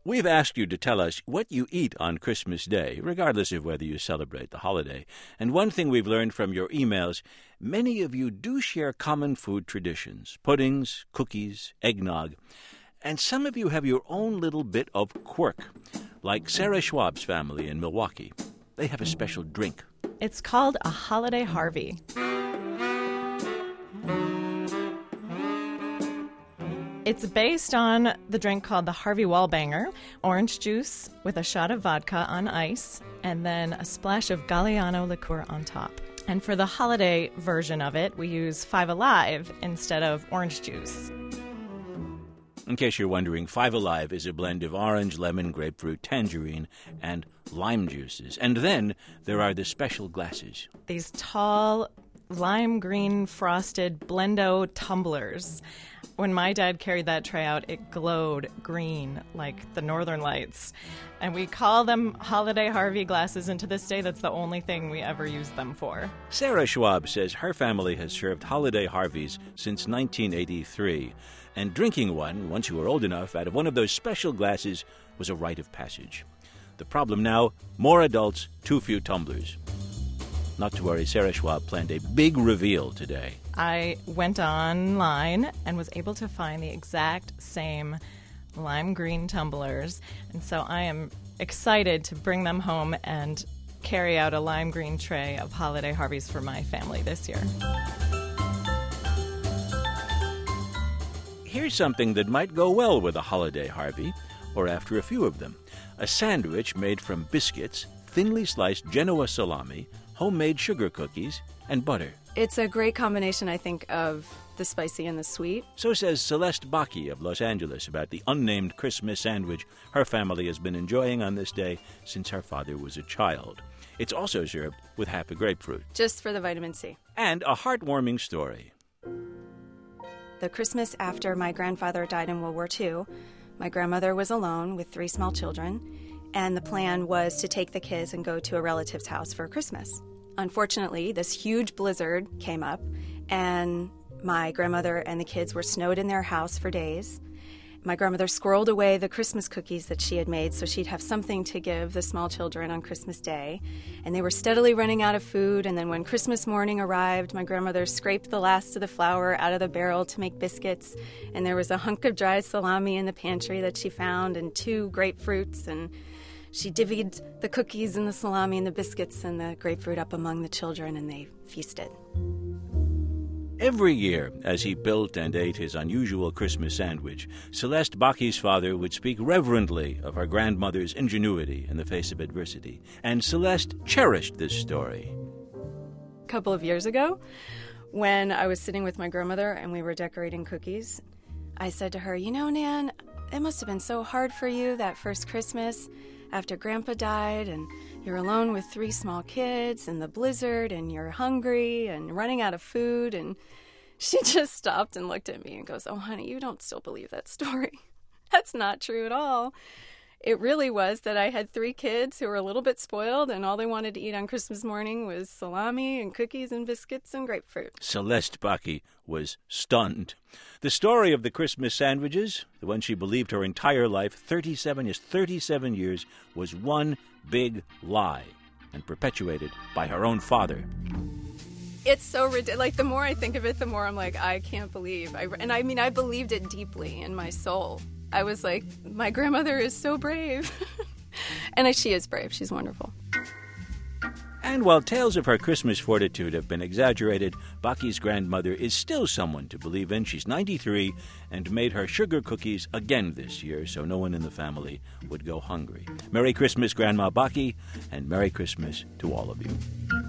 We've asked you to tell us what you eat on Christmas Day, regardless of whether you celebrate the holiday. And one thing we've learned from your emails, many of you do share common food traditions, puddings, cookies, eggnog. And some of you have your own little bit of quirk, like Sarah Schwab's family in Milwaukee. They have a special drink. It's called a Holiday Harvey. It's based on the drink called the Harvey Wallbanger, orange juice with a shot of vodka on ice, and then a splash of Galliano liqueur on top. And for the holiday version of it, we use Five Alive instead of orange juice. In case you're wondering, Five Alive is a blend of orange, lemon, grapefruit, tangerine, and lime juices. And then there are the special glasses. These tall, lime green frosted Blendo tumblers. When my dad carried that tray out, it glowed green like the Northern Lights. And we call them Holiday Harvey glasses, and to this day, that's the only thing we ever use them for. Sarah Schwab says her family has served Holiday Harveys since 1983. And drinking one, once you were old enough, out of one of those special glasses was a rite of passage. The problem now, more adults, too few tumblers. Not to worry, Sarah Schwab planned a big reveal today. I went online and was able to find the exact same lime green tumblers. And so I am excited to bring them home and carry out a lime green tray of Holiday Harveys for my family this year. Here's something that might go well with a Holiday Harvey, or after a few of them. A sandwich made from biscuits, thinly sliced Genoa salami, homemade sugar cookies, and butter. It's a great combination, I think, of the spicy and the sweet. So says Celeste Baki of Los Angeles about the unnamed Christmas sandwich her family has been enjoying on this day since her father was a child. It's also served with half a grapefruit. Just for the vitamin C. And a heartwarming story. The Christmas after my grandfather died in World War II, my grandmother was alone with 3 small children, and the plan was to take the kids and go to a relative's house for Christmas. Unfortunately, this huge blizzard came up, and my grandmother and the kids were snowed in their house for days. My grandmother squirreled away the Christmas cookies that she had made so she'd have something to give the small children on Christmas Day. And they were steadily running out of food, and then when Christmas morning arrived, my grandmother scraped the last of the flour out of the barrel to make biscuits, and there was a hunk of dried salami in the pantry that she found and 2 grapefruits, and she divvied the cookies and the salami and the biscuits and the grapefruit up among the children, and they feasted. Every year, as he built and ate his unusual Christmas sandwich, Celeste Baki's father would speak reverently of her grandmother's ingenuity in the face of adversity. And Celeste cherished this story. A couple of years ago, when I was sitting with my grandmother and we were decorating cookies, I said to her, "You know, Nan, it must have been so hard for you that first Christmas after Grandpa died, and you're alone with 3 small kids and the blizzard, and you're hungry and running out of food." And she just stopped and looked at me and goes, "Oh, honey, you don't still believe that story. That's not true at all. It really was that I had 3 kids who were a little bit spoiled, and all they wanted to eat on Christmas morning was salami and cookies and biscuits and grapefruit." Celeste Baki was stunned. The story of the Christmas sandwiches, the one she believed her entire life, 37 years, was one big lie, and perpetuated by her own father. It's so ridiculous. Like, the more I think of it, the more I'm like, I can't believe. I believed it deeply in my soul. I was like, my grandmother is so brave. And she is brave. She's wonderful. And while tales of her Christmas fortitude have been exaggerated, Baki's grandmother is still someone to believe in. She's 93 and made her sugar cookies again this year so no one in the family would go hungry. Merry Christmas, Grandma Baki, and Merry Christmas to all of you.